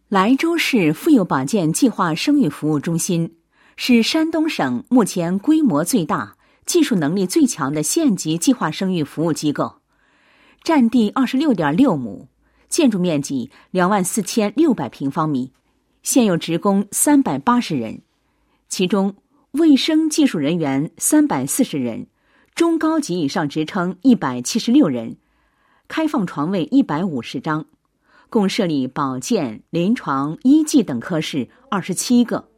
莱州市妇幼保健计划生育服务中心是山东省目前规模最大、技术能力最强的县级计划生育服务机构，占地26.6亩，建筑面积24600平方米，现有职工380人，其中卫生技术人员340人，中高级以上职称176人，开放床位150张，共设立保健、临床、医技等科室27个。